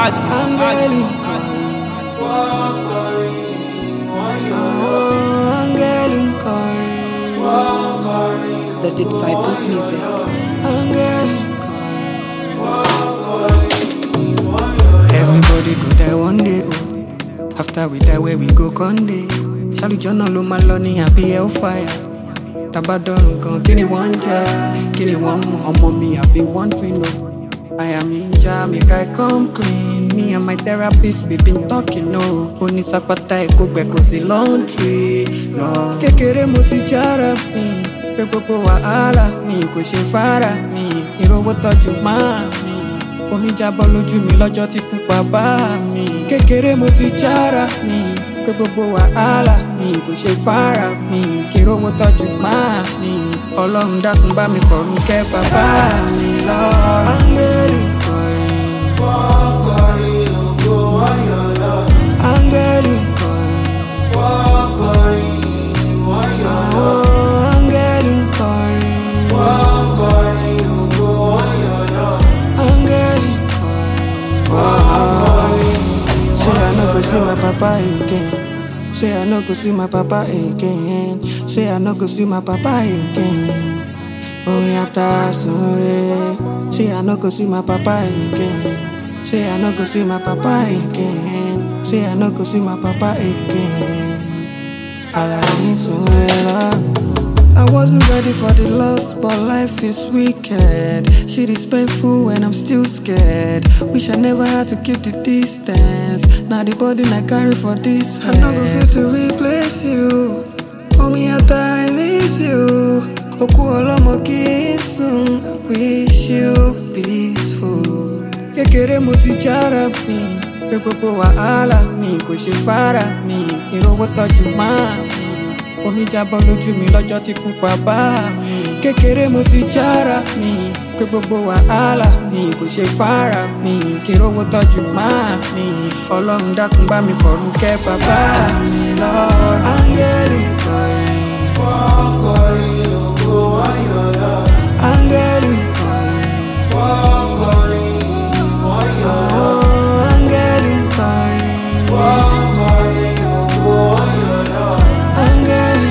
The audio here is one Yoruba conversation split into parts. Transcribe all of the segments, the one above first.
Angeli Angeli The Disciples Music. Angeli everybody go die one day, oh. After we die, where we go Conde. Shall John lo ma lo ni happy hellfire. Tabadon kan kini one jar, kini one more. Mommy, I be one thing, no. I am in jar, make I come clean. Me and my therapist, we been talking, no. Oni sapata e go back cause laundry, no. Kekere mo ti jara mi, pe gbogbo wahala mi kò ṣe fara mi. Ìrówó tọ́jú máa mi. Omi jábọ́ lójú mi lọ́jọ́ tí kú pa bá mi. Kékeré mo ti jára mi, pé gbogbo wàhálà mi kò ṣe fara mi. Kí rówó tọ́jú máa mi. Ọlọ́run dákun bá mi fọ̀run kẹ́ bàbá mi lọ́rùn. Áńgẹ́lì kọrin, wọ́n kọrin ògo ọyọ̀ lọ́rùn. Áńgẹ́lì kọrin, wọ́n kọrin wọ́n yọ̀ lọ́rùn. Áńgẹ́lì kọrin, wọ́n kọrin ògo ọyọ̀ lọ́rùn. Angeli say I no go see my papa again. Say I no go see my papa again. Say I no go see my papa again. Orin atasunre. Say I no go see my papa again. Say I no go see my papa again. Say I no go see my papa again. Alain sunre. I wasn't ready for the loss, but life is wicked. Shit is painful and I'm still scared. Wish I never had to keep the distance. Now the burden I carry for this head. I'm not gonna fit to replace you. Homie, after I miss you. Oku olomo kisun, I wish you peaceful. Kekere mo ti jara mi, pe gbogbo wahala mi kò ṣe fara mi. Ìrówó tọ́jú máa mi. Omi jábọ́ lójú mi lọ́jọ́ tí kú pa bá mi. Kékeré mo ti jára mi, pé gbogbo wàhálà mi kò ṣe fara mi. Kí rówó tọ́jú máa mi. Ọlọ́run dákun bá mi fọ̀run kẹ́ bàbá mi lọ́rùn. Áńgẹ́lì kọrin, wọ́n kọrin ògo ọyọ̀ lọ́rùn. Áńgẹ́lì kọrin, wọ́n kọrin wọ́n yọ̀ lọ́rùn. Áńgẹ́lì kọrin, wọ́n kọrin ògo ọyọ̀ lọ́rùn. Angeli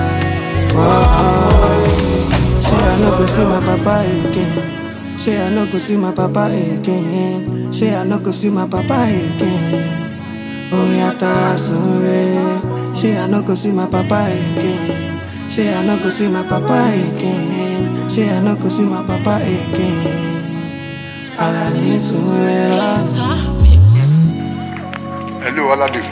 say I no go see my papa again. Say I no go see my papa again. Say I no go see my papa again. Orin atasunre. Say I no go see my papa again. Say I no go see my papa again. Say I no go see my papa again. Alain sunre. Hello, Aladis.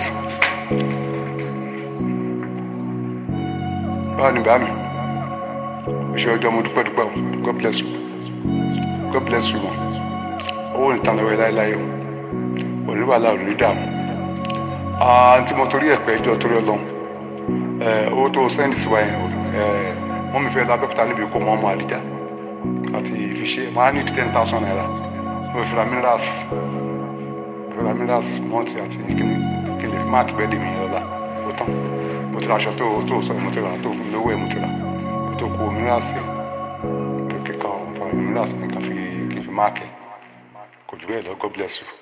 Báwo ni bá mi? Oṣù ọjọ́ mo dúpẹ́ o. God bless you. God bless you. Owó nìtan lọ́wọ́ láéláé o. Olúwàlá ò ní dààmú. Tí mo torí ẹ̀pẹ́ ìjọ torí Ọlọ́run. Owó tó sẹ́ndì sí wa yẹn. Wọ́n mi fẹ́ lábẹ́kúta níbi kó mọ́ ọmọ àdìjà. Àti ìfiṣe. Màá ní 10,000 naira. Mo fi ra minerals. Mọ́ọ̀tì àti kíni. Kí n lè fi máàkì bẹ́ẹ̀ dè mí lọ́la. Ó tán. Mo ti ra aṣọ tó sọ mo ti ra tó fún mi lówó ẹ̀ mo ti ra tó kó minerals kékeré kan fún minerals nìkan kí n fi máàkì kò jù bẹ́ẹ̀ lọ. God bless you.